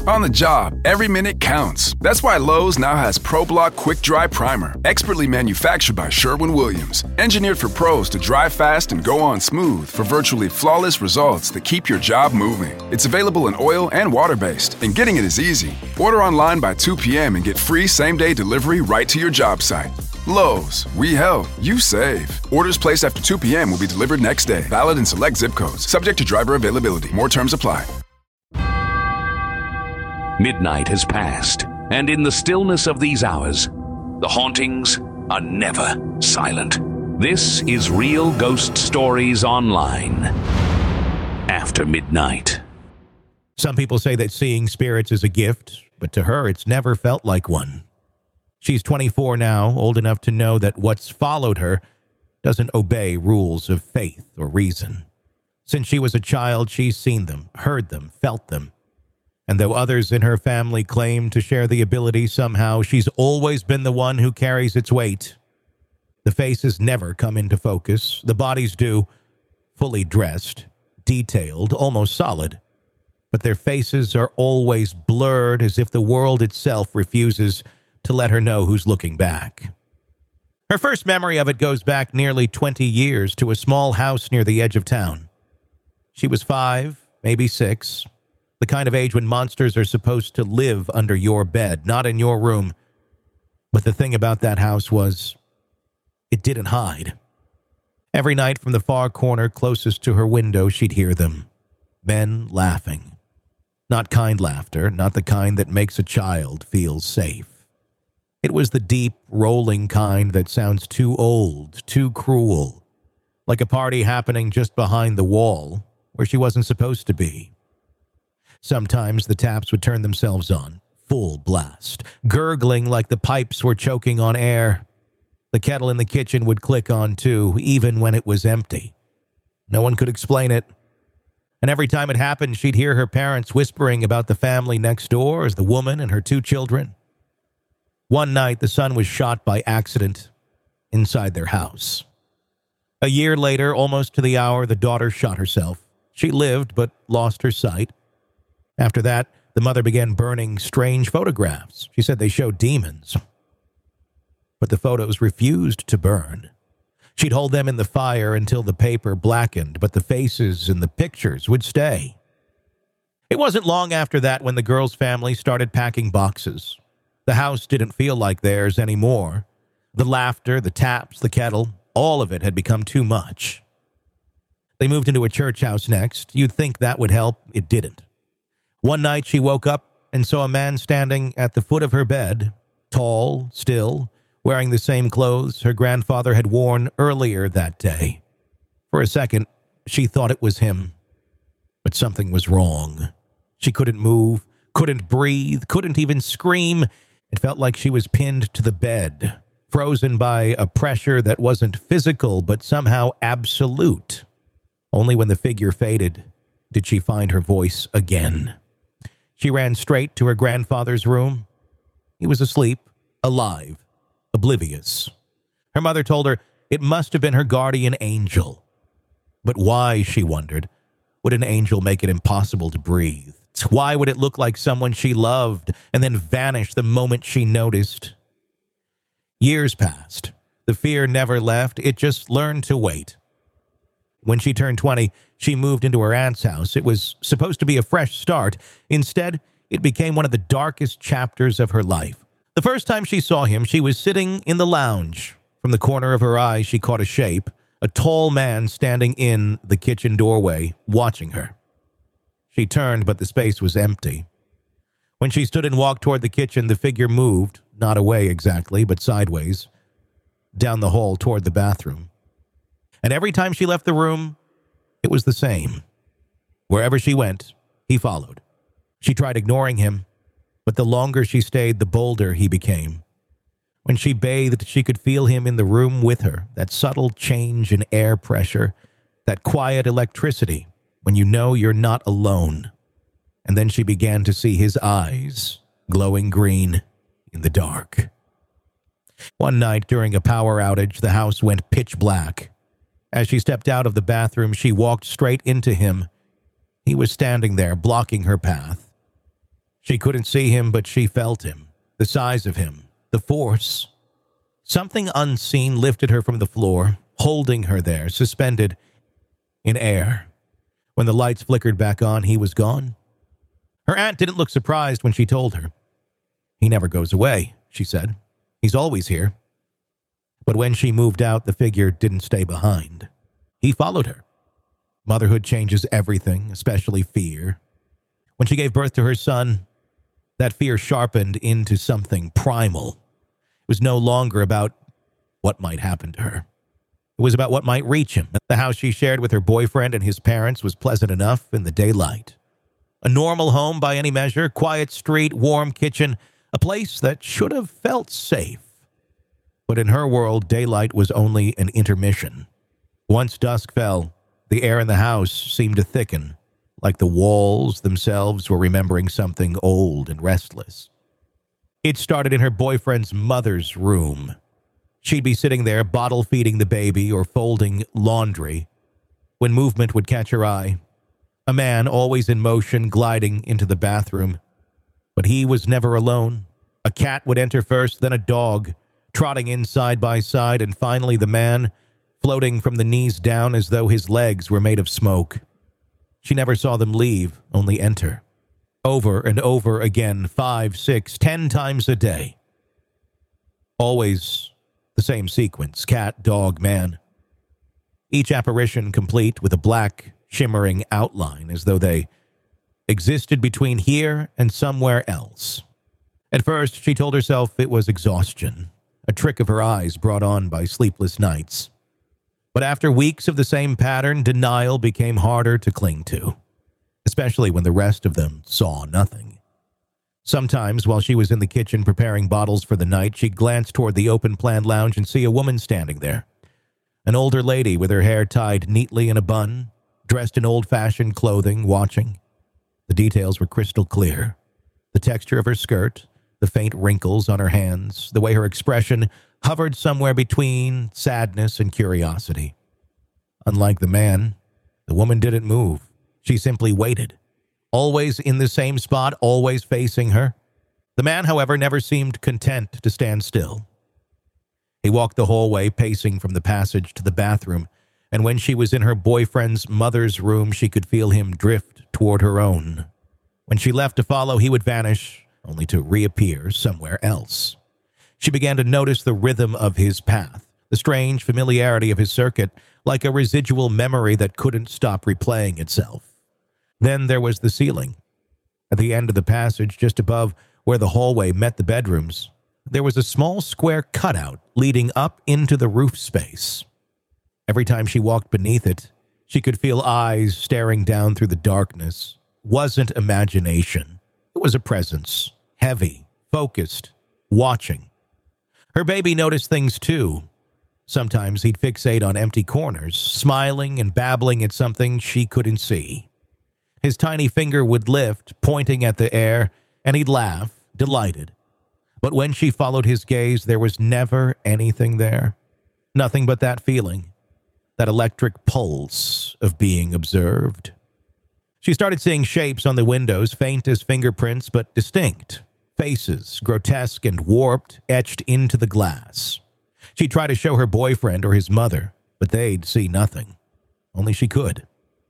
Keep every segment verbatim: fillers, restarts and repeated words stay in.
On the job, every minute counts. That's why Lowe's now has ProBlock Quick Dry Primer, expertly manufactured by Sherwin-Williams. Engineered for pros to dry fast and go on smooth for virtually flawless results that keep your job moving. It's available in oil and water-based, and getting it is easy. Order online by two p.m. and get free same-day delivery right to your job site. Lowe's, we help, you save. Orders placed after two p.m. will be delivered next day. Valid in select zip codes. Subject to driver availability. More terms apply. Midnight has passed, and in the stillness of these hours, the hauntings are never silent. This is Real Ghost Stories Online. After midnight. Some people say that seeing spirits is a gift, but to her it's never felt like one. She's twenty-four now, old enough to know that what's followed her doesn't obey rules of faith or reason. Since she was a child, she's seen them, heard them, felt them. And though others in her family claim to share the ability somehow, she's always been the one who carries its weight. The faces never come into focus. The bodies do, fully dressed, detailed, almost solid. But their faces are always blurred, as if the world itself refuses to let her know who's looking back. Her first memory of it goes back nearly twenty years to a small house near the edge of town. She was five, maybe six. The kind of age when monsters are supposed to live under your bed, not in your room. But the thing about that house was, it didn't hide. Every night from the far corner closest to her window, she'd hear them. Men laughing. Not kind laughter, not the kind that makes a child feel safe. It was the deep, rolling kind that sounds too old, too cruel. Like a party happening just behind the wall, where she wasn't supposed to be. Sometimes the taps would turn themselves on, full blast, gurgling like the pipes were choking on air. The kettle in the kitchen would click on too, even when it was empty. No one could explain it. And every time it happened, she'd hear her parents whispering about the family next door as the woman and her two children. One night, the son was shot by accident inside their house. A year later, almost to the hour, the daughter shot herself. She lived, but lost her sight. After that, the mother began burning strange photographs. She said they showed demons. But the photos refused to burn. She'd hold them in the fire until the paper blackened, but the faces in the pictures would stay. It wasn't long after that when the girl's family started packing boxes. The house didn't feel like theirs anymore. The laughter, the taps, the kettle, all of it had become too much. They moved into a church house next. You'd think that would help. It didn't. One night she woke up and saw a man standing at the foot of her bed, tall, still, wearing the same clothes her grandfather had worn earlier that day. For a second, she thought it was him. But something was wrong. She couldn't move, couldn't breathe, couldn't even scream. It felt like she was pinned to the bed, frozen by a pressure that wasn't physical but somehow absolute. Only when the figure faded did she find her voice again. She ran straight to her grandfather's room. He was asleep, alive, oblivious. Her mother told her it must have been her guardian angel. But why, she wondered, would an angel make it impossible to breathe? Why would it look like someone she loved and then vanish the moment she noticed? Years passed. The fear never left. It just learned to wait. When she turned twenty, she moved into her aunt's house. It was supposed to be a fresh start. Instead, it became one of the darkest chapters of her life. The first time she saw him, she was sitting in the lounge. From the corner of her eye, she caught a shape, a tall man standing in the kitchen doorway, watching her. She turned, but the space was empty. When she stood and walked toward the kitchen, the figure moved, not away exactly, but sideways, down the hall toward the bathroom. And every time she left the room, it was the same. Wherever she went, he followed. She tried ignoring him, but the longer she stayed, the bolder he became. When she bathed, she could feel him in the room with her, that subtle change in air pressure, that quiet electricity when you know you're not alone. And then she began to see his eyes, glowing green in the dark. One night during a power outage, the house went pitch black. As she stepped out of the bathroom, she walked straight into him. He was standing there, blocking her path. She couldn't see him, but she felt him, the size of him, the force. Something unseen lifted her from the floor, holding her there, suspended in air. When the lights flickered back on, he was gone. Her aunt didn't look surprised when she told her. He never goes away, she said. He's always here. But when she moved out, the figure didn't stay behind. He followed her. Motherhood changes everything, especially fear. When she gave birth to her son, that fear sharpened into something primal. It was no longer about what might happen to her. It was about what might reach him. The house she shared with her boyfriend and his parents was pleasant enough in the daylight. A normal home by any measure, quiet street, warm kitchen, a place that should have felt safe. But in her world, daylight was only an intermission. Once dusk fell, the air in the house seemed to thicken, like the walls themselves were remembering something old and restless. It started in her boyfriend's mother's room. She'd be sitting there bottle-feeding the baby or folding laundry when movement would catch her eye. A man, always in motion, gliding into the bathroom. But he was never alone. A cat would enter first, then a dog, trotting in side by side, and finally the man, floating from the knees down as though his legs were made of smoke. She never saw them leave, only enter. Over and over again, five, six, ten times a day. Always the same sequence, cat, dog, man. Each apparition complete with a black, shimmering outline as though they existed between here and somewhere else. At first, she told herself it was exhaustion, a trick of her eyes brought on by sleepless nights. But after weeks of the same pattern, denial became harder to cling to, especially when the rest of them saw nothing. Sometimes, while she was in the kitchen preparing bottles for the night, she'd glance toward the open-plan lounge and see a woman standing there. An older lady with her hair tied neatly in a bun, dressed in old-fashioned clothing, watching. The details were crystal clear. The texture of her skirt, the faint wrinkles on her hands, the way her expression hovered somewhere between sadness and curiosity. Unlike the man, the woman didn't move. She simply waited. Always in the same spot, always facing her. The man, however, never seemed content to stand still. He walked the hallway, pacing from the passage to the bathroom, and when she was in her boyfriend's mother's room, she could feel him drift toward her own. When she left to follow, he would vanish, only to reappear somewhere else. She began to notice the rhythm of his path, the strange familiarity of his circuit, like a residual memory that couldn't stop replaying itself. Then there was the ceiling. At the end of the passage, just above where the hallway met the bedrooms, there was a small square cutout leading up into the roof space. Every time she walked beneath it, she could feel eyes staring down through the darkness. Wasn't imagination. It was a presence, heavy, focused, watching. Her baby noticed things too. Sometimes he'd fixate on empty corners, smiling and babbling at something she couldn't see. His tiny finger would lift, pointing at the air, and he'd laugh, delighted. But when she followed his gaze, there was never anything there. Nothing but that feeling, that electric pulse of being observed. She started seeing shapes on the windows, faint as fingerprints, but distinct. Faces, grotesque and warped, etched into the glass. She'd try to show her boyfriend or his mother, but they'd see nothing. Only she could.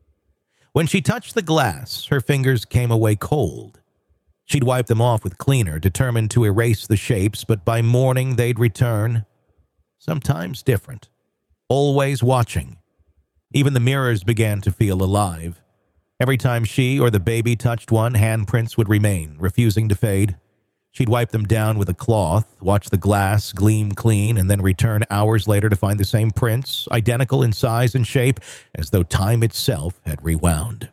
When she touched the glass, her fingers came away cold. She'd wipe them off with cleaner, determined to erase the shapes, but by morning they'd return. Sometimes different. Always watching. Even the mirrors began to feel alive. Every time she or the baby touched one, handprints would remain, refusing to fade. She'd wipe them down with a cloth, watch the glass gleam clean, and then return hours later to find the same prints, identical in size and shape, as though time itself had rewound.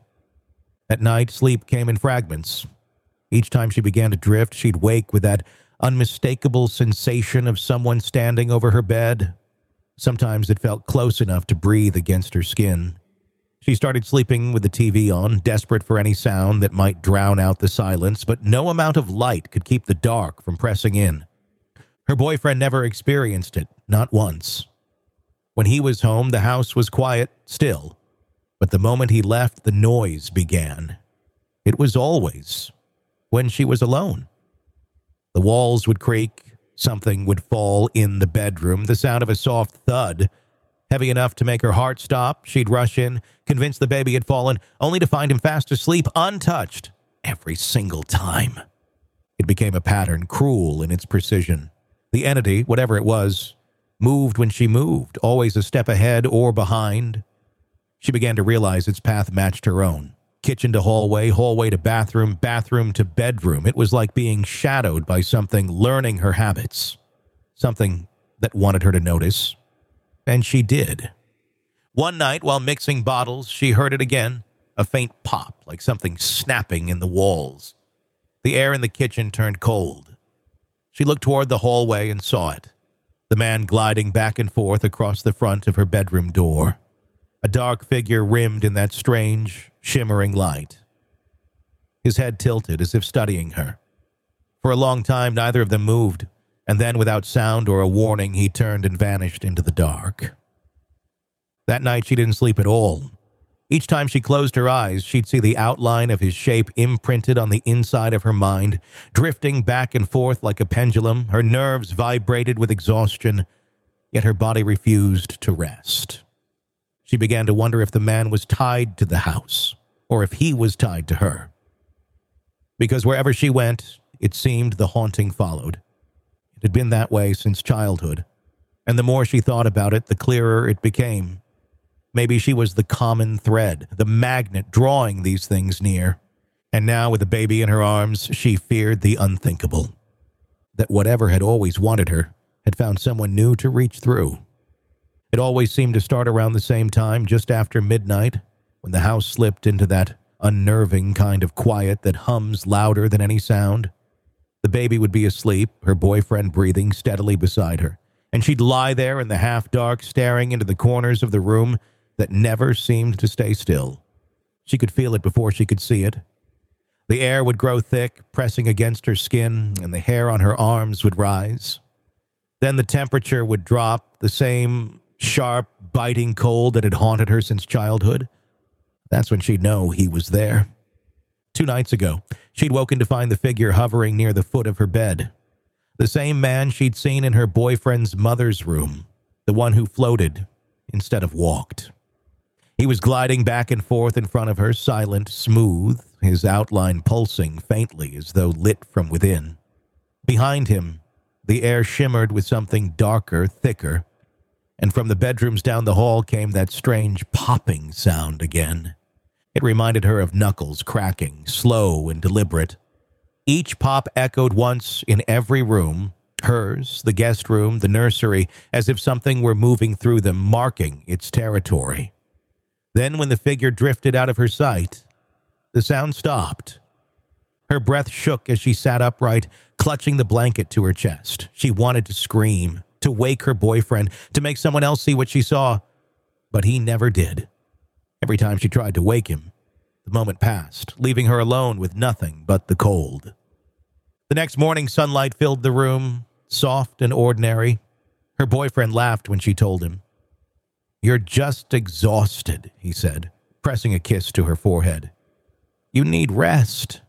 At night, sleep came in fragments. Each time she began to drift, she'd wake with that unmistakable sensation of someone standing over her bed. Sometimes it felt close enough to breathe against her skin. She started sleeping with the T V on, desperate for any sound that might drown out the silence, but no amount of light could keep the dark from pressing in. Her boyfriend never experienced it, not once. When he was home, the house was quiet, still. But the moment he left, the noise began. It was always when she was alone. The walls would creak, something would fall in the bedroom, the sound of a soft thud, heavy enough to make her heart stop. She'd rush in, convinced the baby had fallen, only to find him fast asleep, untouched, every single time. It became a pattern, cruel in its precision. The entity, whatever it was, moved when she moved, always a step ahead or behind. She began to realize its path matched her own. Kitchen to hallway, hallway to bathroom, bathroom to bedroom. It was like being shadowed by something learning her habits, something that wanted her to notice. And she did. One night, while mixing bottles, she heard it again, a faint pop, like something snapping in the walls. The air in the kitchen turned cold. She looked toward the hallway and saw it, the man gliding back and forth across the front of her bedroom door, a dark figure rimmed in that strange, shimmering light. His head tilted as if studying her. For a long time, neither of them moved, and then, without sound or a warning, he turned and vanished into the dark. That night, she didn't sleep at all. Each time she closed her eyes, she'd see the outline of his shape imprinted on the inside of her mind, drifting back and forth like a pendulum. Her nerves vibrated with exhaustion, yet her body refused to rest. She began to wonder if the man was tied to the house, or if he was tied to her. Because wherever she went, it seemed the haunting followed. It had been that way since childhood, and the more she thought about it, the clearer it became. Maybe she was the common thread, the magnet drawing these things near. And now, with a baby in her arms, she feared the unthinkable. That whatever had always wanted her had found someone new to reach through. It always seemed to start around the same time, just after midnight, when the house slipped into that unnerving kind of quiet that hums louder than any sound. The baby would be asleep, her boyfriend breathing steadily beside her, and she'd lie there in the half-dark, staring into the corners of the room that never seemed to stay still. She could feel it before she could see it. The air would grow thick, pressing against her skin, and the hair on her arms would rise. Then the temperature would drop, the same sharp, biting cold that had haunted her since childhood. That's when she'd know he was there. Two nights ago, she'd woken to find the figure hovering near the foot of her bed. The same man she'd seen in her boyfriend's mother's room, the one who floated instead of walked. He was gliding back and forth in front of her, silent, smooth, his outline pulsing faintly as though lit from within. Behind him, the air shimmered with something darker, thicker, and from the bedrooms down the hall came that strange popping sound again. It reminded her of knuckles cracking, slow and deliberate. Each pop echoed once in every room, hers, the guest room, the nursery, as if something were moving through them, marking its territory. Then, when the figure drifted out of her sight, the sound stopped. Her breath shook as she sat upright, clutching the blanket to her chest. She wanted to scream, to wake her boyfriend, to make someone else see what she saw, but he never did. Every time she tried to wake him, the moment passed, leaving her alone with nothing but the cold. The next morning, sunlight filled the room, soft and ordinary. Her boyfriend laughed when she told him. "You're just exhausted," he said, pressing a kiss to her forehead. "You need rest."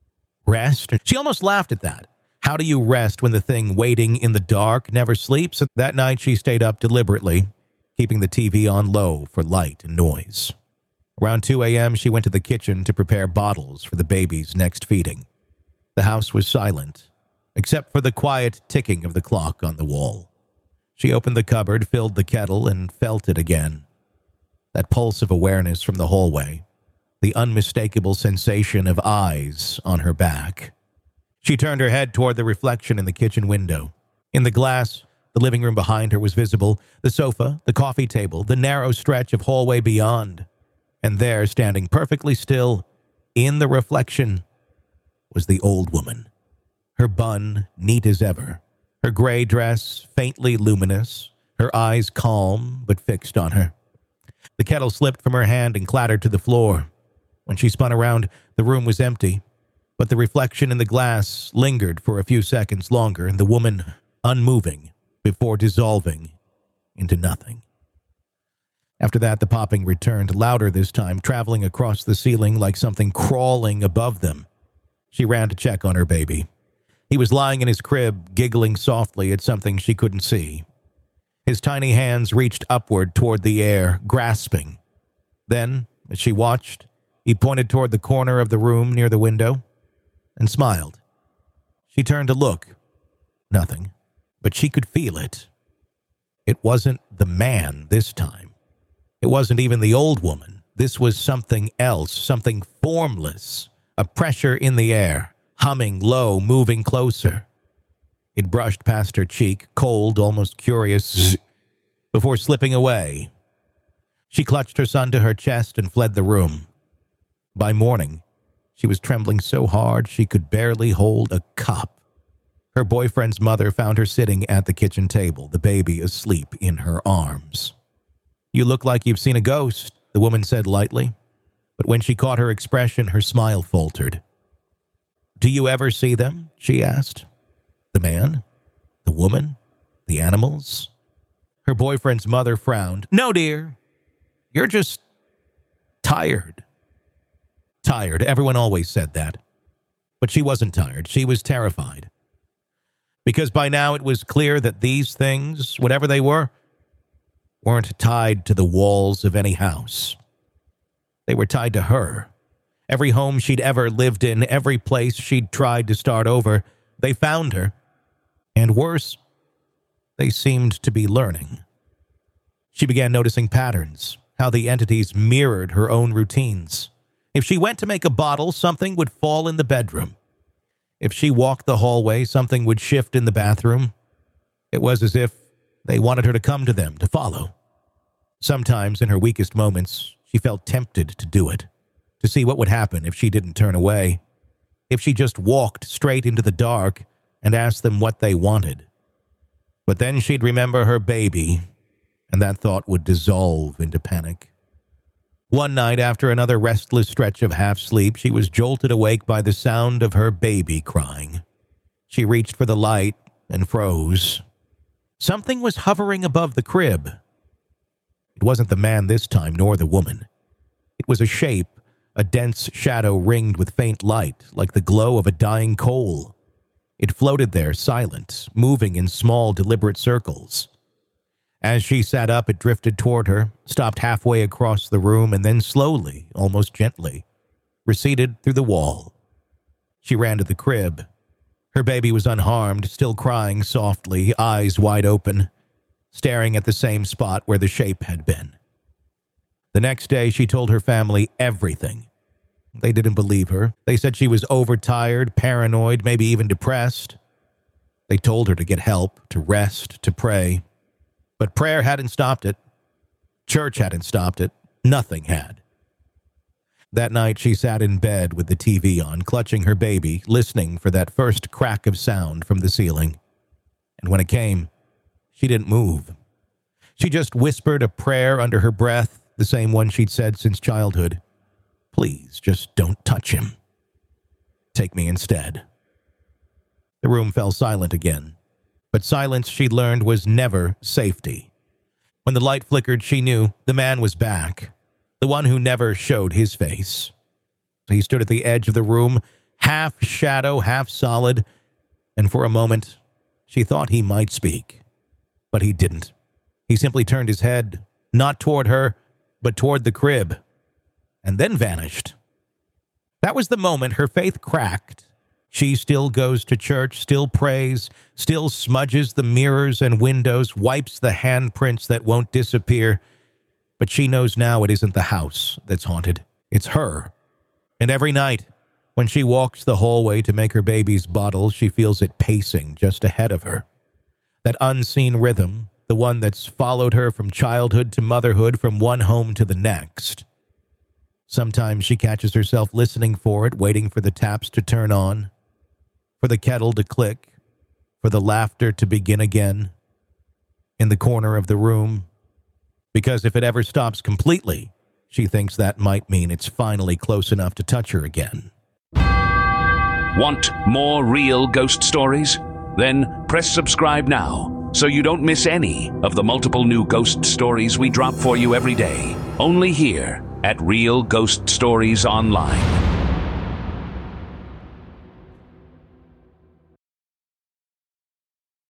Rest? She almost laughed at that. How do you rest when the thing waiting in the dark never sleeps? That night she stayed up deliberately, keeping the T V on low for light and noise. Around two a.m., she went to the kitchen to prepare bottles for the baby's next feeding. The house was silent, except for the quiet ticking of the clock on the wall. She opened the cupboard, filled the kettle, and felt it again. That pulse of awareness from the hallway, the unmistakable sensation of eyes on her back. She turned her head toward the reflection in the kitchen window. In the glass, the living room behind her was visible, the sofa, the coffee table, the narrow stretch of hallway beyond. And there, standing perfectly still, in the reflection, was the old woman. Her bun neat as ever, her gray dress faintly luminous, her eyes calm but fixed on her. The kettle slipped from her hand and clattered to the floor. When she spun around, the room was empty, but the reflection in the glass lingered for a few seconds longer, and the woman unmoving before dissolving into nothing. After that, the popping returned, louder this time, traveling across the ceiling like something crawling above them. She ran to check on her baby. He was lying in his crib, giggling softly at something she couldn't see. His tiny hands reached upward toward the air, grasping. Then, as she watched, he pointed toward the corner of the room near the window and smiled. She turned to look. Nothing, but she could feel it. It wasn't the man this time. It wasn't even the old woman. This was something else, something formless, a pressure in the air, humming low, moving closer. It brushed past her cheek, cold, almost curious, before slipping away. She clutched her son to her chest and fled the room. By morning, she was trembling so hard she could barely hold a cup. Her boyfriend's mother found her sitting at the kitchen table, the baby asleep in her arms. "You look like you've seen a ghost," the woman said lightly, but when she caught her expression, her smile faltered. "Do you ever see them?" she asked. "The man? The woman? The animals?" Her boyfriend's mother frowned. "No, dear. You're just tired." Tired. Everyone always said that. But she wasn't tired. She was terrified. Because by now it was clear that these things, whatever they were, weren't tied to the walls of any house. They were tied to her. Every home she'd ever lived in, every place she'd tried to start over, they found her. And worse, they seemed to be learning. She began noticing patterns, how the entities mirrored her own routines. If she went to make a bottle, something would fall in the bedroom. If she walked the hallway, something would shift in the bathroom. It was as if they wanted her to come to them, to follow. Sometimes, in her weakest moments, she felt tempted to do it, to see what would happen if she didn't turn away, if she just walked straight into the dark and asked them what they wanted. But then she'd remember her baby, and that thought would dissolve into panic. One night, after another restless stretch of half-sleep, she was jolted awake by the sound of her baby crying. She reached for the light and froze. Something was hovering above the crib. It wasn't the man this time, nor the woman. It was a shape, a dense shadow ringed with faint light, like the glow of a dying coal. It floated there, silent, moving in small, deliberate circles. As she sat up, it drifted toward her, stopped halfway across the room, and then slowly, almost gently, receded through the wall. She ran to the crib. Her baby was unharmed, still crying softly, eyes wide open, staring at the same spot where the shape had been. The next day, she told her family everything. They didn't believe her. They said she was overtired, paranoid, maybe even depressed. They told her to get help, to rest, to pray. But prayer hadn't stopped it. Church hadn't stopped it. Nothing had. That night, she sat in bed with the T V on, clutching her baby, listening for that first crack of sound from the ceiling. And when it came, she didn't move. She just whispered a prayer under her breath, the same one she'd said since childhood. "Please, just don't touch him. Take me instead." The room fell silent again. But silence, she learned, was never safety. When the light flickered, she knew the man was back, the one who never showed his face. He stood at the edge of the room, half shadow, half solid, and for a moment, she thought he might speak. But he didn't. He simply turned his head, not toward her, but toward the crib, and then vanished. That was the moment her faith cracked. She still goes to church, still prays, still smudges the mirrors and windows, wipes the handprints that won't disappear. But she knows now it isn't the house that's haunted. It's her. And every night, when she walks the hallway to make her baby's bottle, she feels it pacing just ahead of her. That unseen rhythm, the one that's followed her from childhood to motherhood, from one home to the next. Sometimes she catches herself listening for it, waiting for the taps to turn on, for the kettle to click, for the laughter to begin again, in the corner of the room. Because if it ever stops completely, she thinks that might mean it's finally close enough to touch her again. Want more real ghost stories? Then press subscribe now so you don't miss any of the multiple new ghost stories we drop for you every day. Only here at Real Ghost Stories Online.